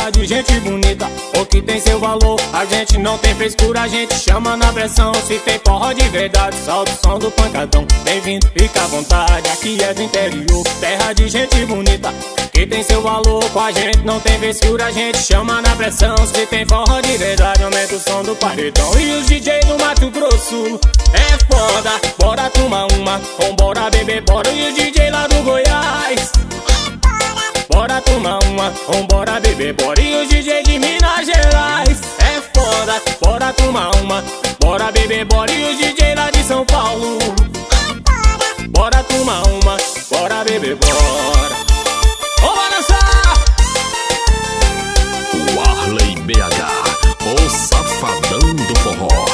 terra de gente bonita, o que tem seu valor. A gente não tem frescura, a gente chama na pressão. Se tem forró de verdade, solta o som do pancadão. Bem-vindo, fica à vontade, aqui é do interior. Terra de gente bonita, que tem seu valor. Com a gente não tem frescura, a gente chama na pressão. Se tem forró de verdade, aumenta o som do paredão. E os DJ do Mato Grosso é foda, bora tomar uma, vambora beber, bora. E os DJ lá do Goiás, bora tomar uma, vambora beber, bora. E os DJ de Minas Gerais é foda, bora tomar uma, bora beber, bora. E os DJ lá de São Paulo, bora tomar uma, bora beber, bora. Vamos dançar! O Arley BH, o safadão do forró.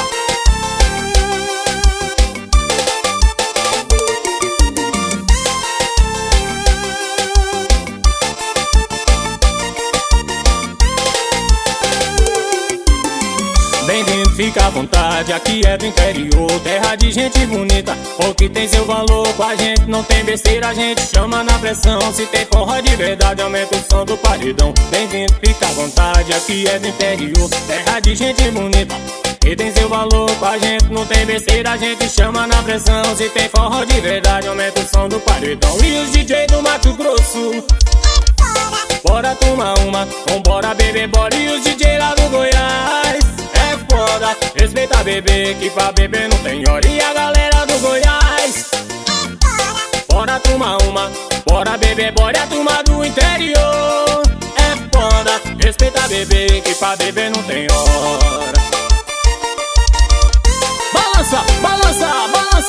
Bem-vindo, fica à vontade, aqui é do interior. Terra de gente bonita, o que tem seu valor. Com a gente não tem besteira, a gente chama na pressão. Se tem forró de verdade, aumenta o som do paredão. Bem-vindo, fica à vontade, aqui é do interior. Terra de gente bonita, que tem seu valor. Com a gente não tem besteira, a gente chama na pressão. Se tem forró de verdade, aumenta o som do paredão. E os DJ do Mato Grosso, bora tomar uma, vambora beber, bora. E os DJ lá do Goiás é foda, respeita bebê, que pra beber não tem hora. E a galera do Goiás, bora tomar uma, bora beber, bora. E a turma do interior é foda, respeita bebê, que pra beber não tem hora. Balança, balança, balança.